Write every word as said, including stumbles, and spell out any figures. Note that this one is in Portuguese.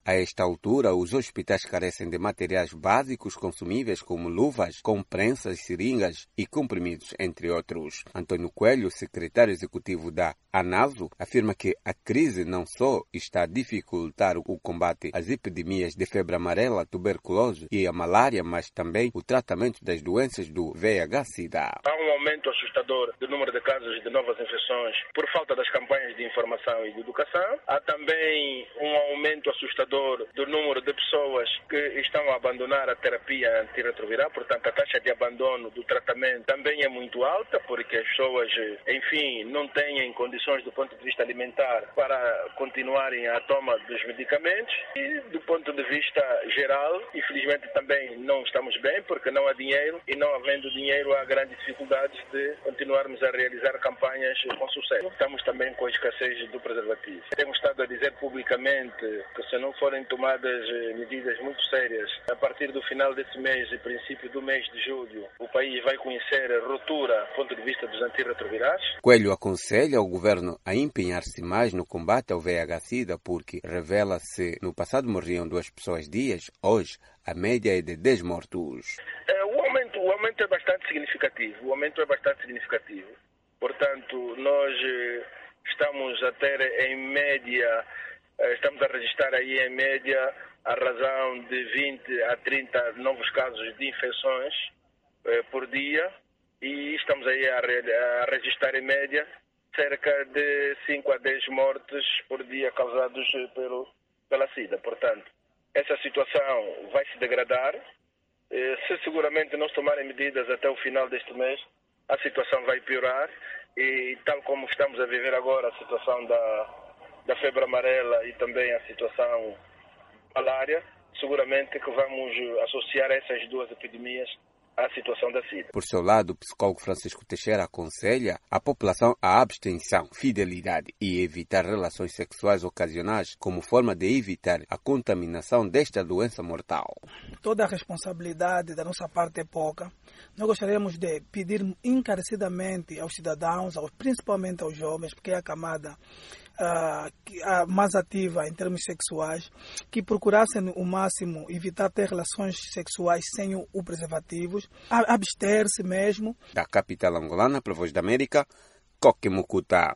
A esta altura, os hospitais carecem de materiais básicos consumíveis como luvas, comprensas, seringas e comprimidos, entre outros. Antônio Coelho, secretário executivo da ANASO, afirma que a crise não só está a dificultar o combate às epidemias de febre amarela, tuberculose e a malária, mas também o tratamento das doenças do V I H-Sida. Há um aumento assustador do número de casos de novas infecções por falta das campanhas de informação e de educação. Há também um aumento assustador do número de pessoas que estão a abandonar a terapia antirretroviral, portanto a taxa de abandono do tratamento também é muito alta, porque as pessoas, enfim, não têm condições do ponto de vista alimentar para continuarem a toma dos medicamentos e do ponto de vista geral, infelizmente também não estamos bem, porque não há dinheiro e não havendo dinheiro há grandes dificuldades de continuarmos a realizar campanhas com sucesso. Estamos também com a escassez do preservativo. Temos estado a dizer publicamente que se não forem tomadas medidas muito sérias, a partir do final desse mês e princípio do mês de julho, o país vai conhecer a ruptura do ponto de vista dos antirretrovirais. Coelho aconselha o governo a empenhar-se mais no combate ao V I H-Sida porque revela-se no passado morriam duas pessoas dias, hoje a média é de dez mortos. O aumento, o aumento é bastante significativo. O aumento é bastante significativo. Portanto, nós estamos a ter em média, estamos a registrar aí em média a razão de vinte a trinta novos casos de infecções por dia e estamos aí a, a registrar em média cerca de cinco a dez mortes por dia causados pelo, pela SIDA. Portanto, essa situação vai se degradar. Se seguramente não se tomarem medidas até o final deste mês, a situação vai piorar e tal como estamos a viver agora a situação da, da febre amarela e também a situação malária, seguramente que vamos associar essas duas epidemias à situação da SIDA. Por seu lado, o psicólogo Francisco Teixeira aconselha a população a abstenção, fidelidade e evitar relações sexuais ocasionais como forma de evitar a contaminação desta doença mortal. Toda a responsabilidade da nossa parte é pouca. Nós gostaríamos de pedir encarecidamente aos cidadãos, principalmente aos jovens, porque é a camada Uh, mais ativa em termos sexuais, que procurassem o máximo evitar ter relações sexuais sem o, o preservativos, abster-se mesmo. Da capital angolana, para a Voz da América, Coque Mucuta.